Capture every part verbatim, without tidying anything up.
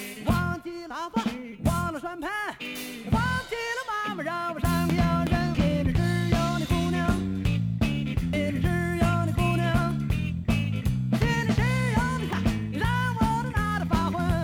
忘记老婆，忘了算盘，忘记了妈妈让我上个洋人，心里只有你姑娘，心里只有你姑娘，心里只有你看，你让我的脑袋发昏。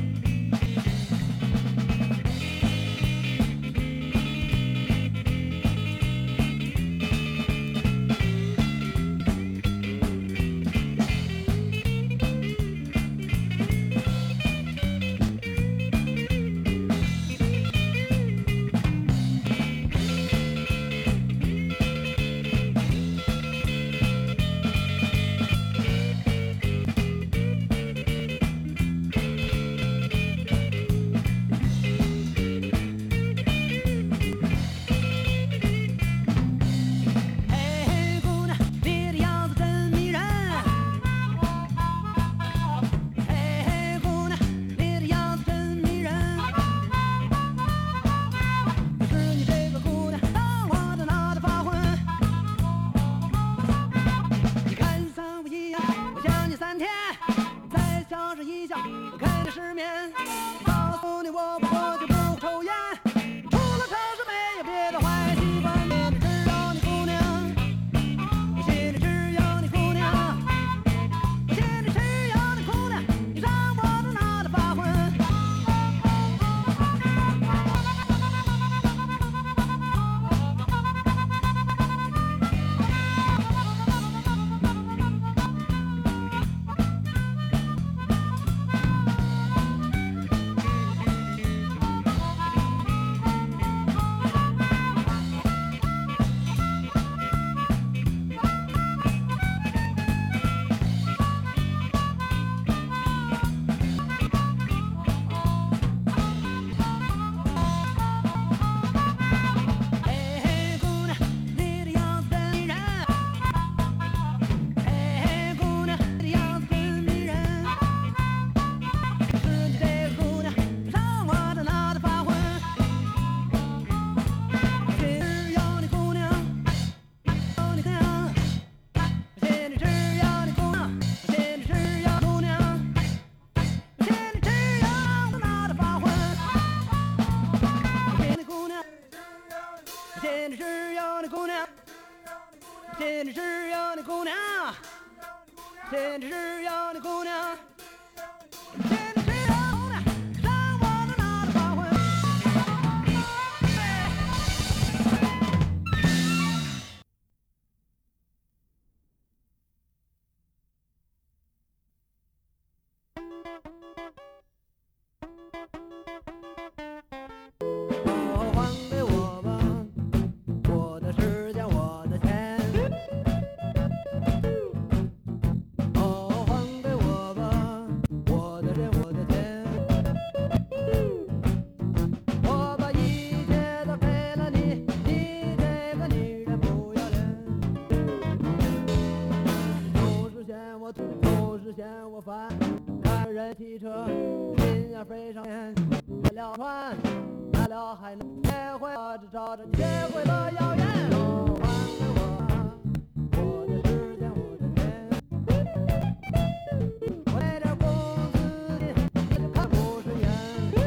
心里只有你姑娘，心里只有你姑娘，心里只有姑娘，让我的脑袋发昏。哦，还给我吧，我的时间，我的钱。我烦看人骑车，心呀飞上天，开了船，来了海南，结会我只照着你结会的遥远。哦，还给我我的时间，我的钱，我那点工资你就看不顺眼。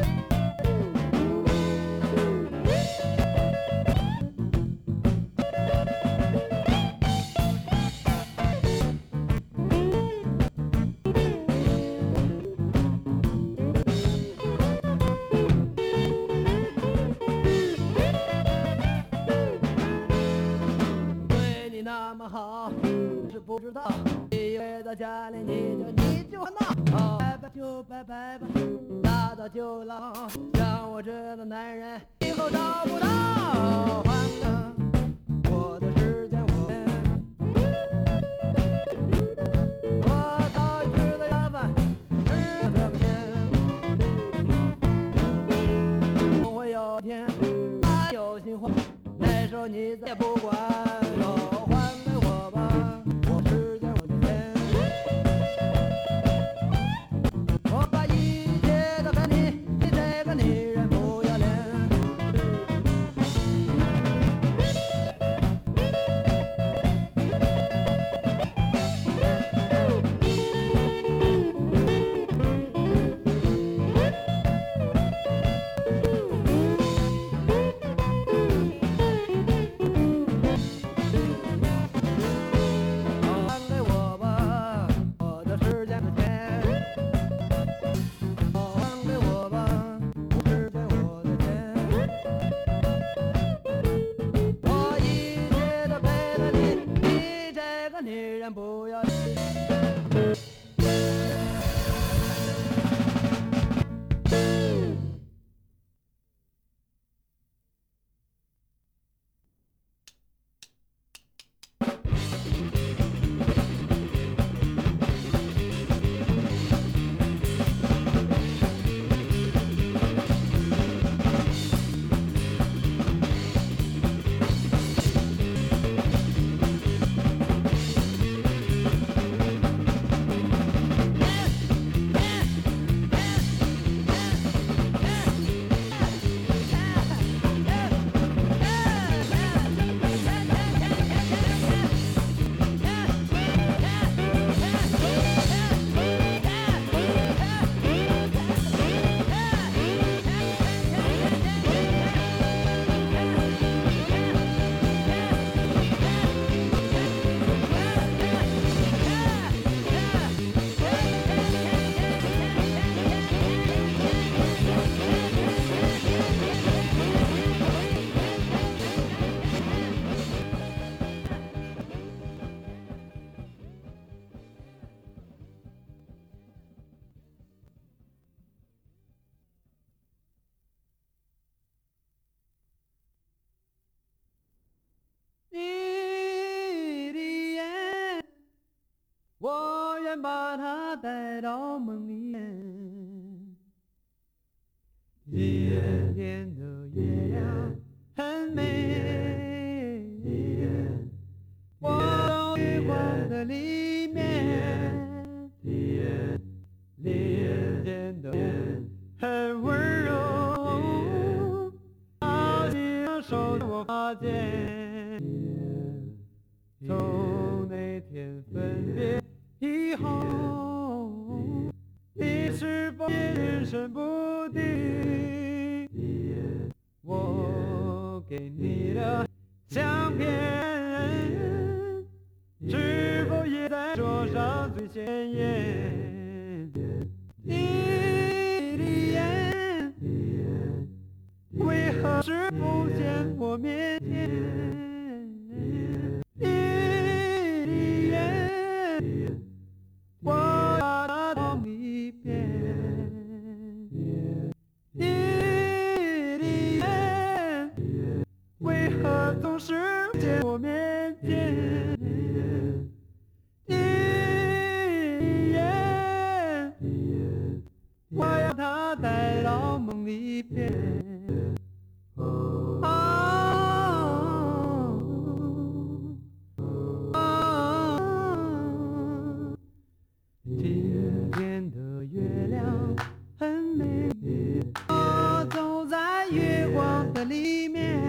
那么好，是不知道，一回到家里你就你就闹，哦，拜拜就拜拜吧，大到就老，让我知道男人以后找不到。还给我的时间，我我早已知道缘分是这么甜，总会有天他有心慌，那时候你再也不管。 愿把她带到梦里面。夜天的月亮很美，我到月光的里面，夜天的月很温柔，好像手我发现，从那天分别以后，你是否也人生不定？我给你的相片，是否也在桌上最显眼？你的眼，为何是浮现我面前？你的眼，我把它梦一遍。你的眼，为何总是在我面前？你的眼，我要它带到梦里边。啊啊，今天的月亮很美，我走在月光的里面。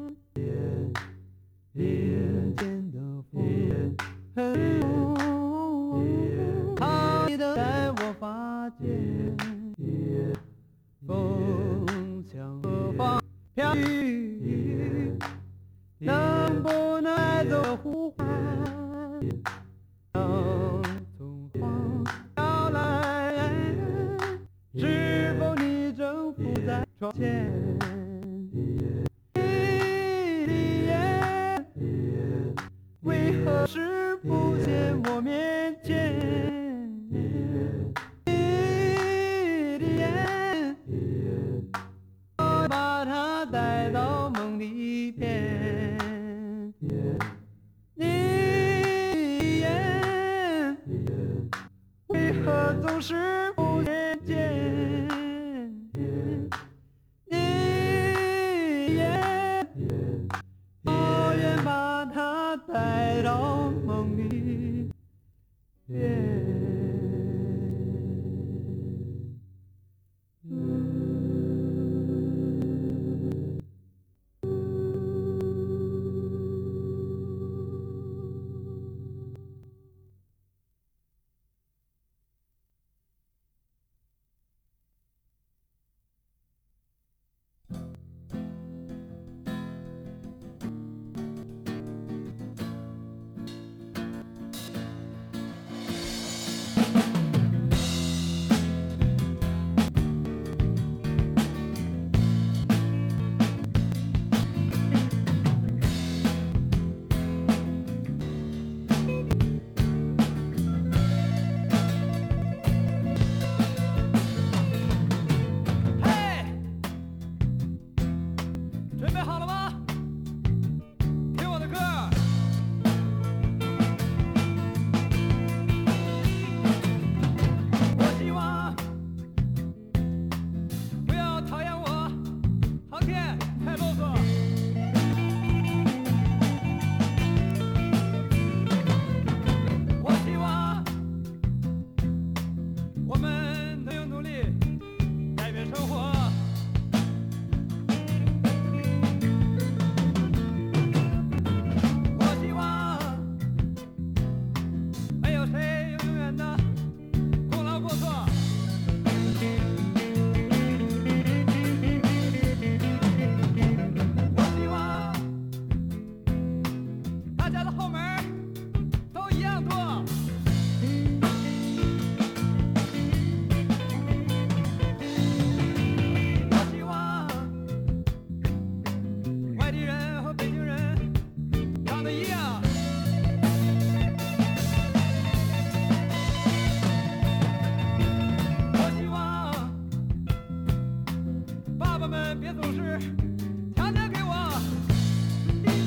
夜间的风很浓，好你的在我发间，风向何方飘去？能不能带走呼唤？能从黄飘来，是否你正伏在窗前？为何是浮现我面前？你的眼，我把它带到梦里边。你的眼，为何总是不见见？你的眼，我愿把它带到梦里边。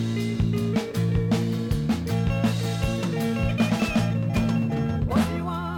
我希望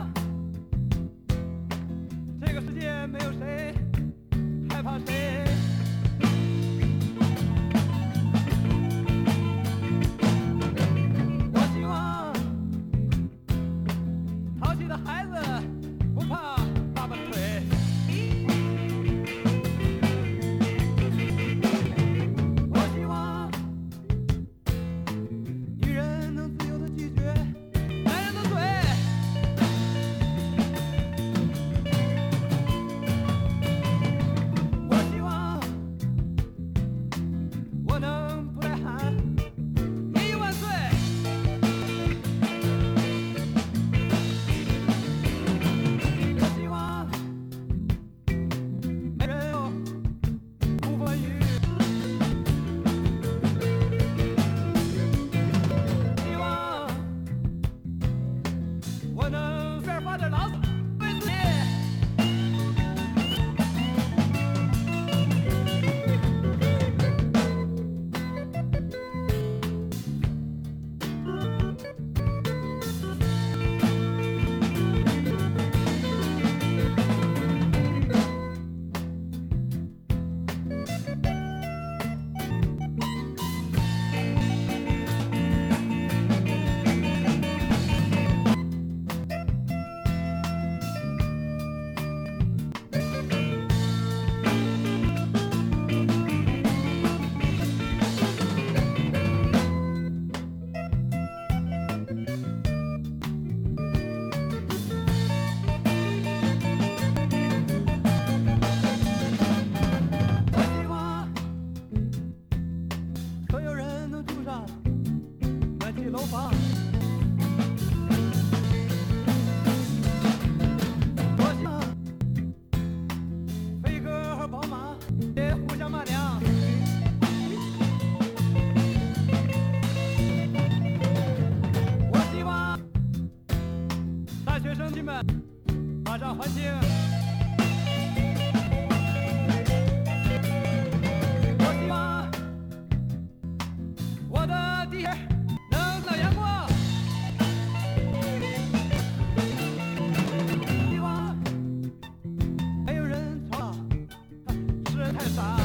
太傻。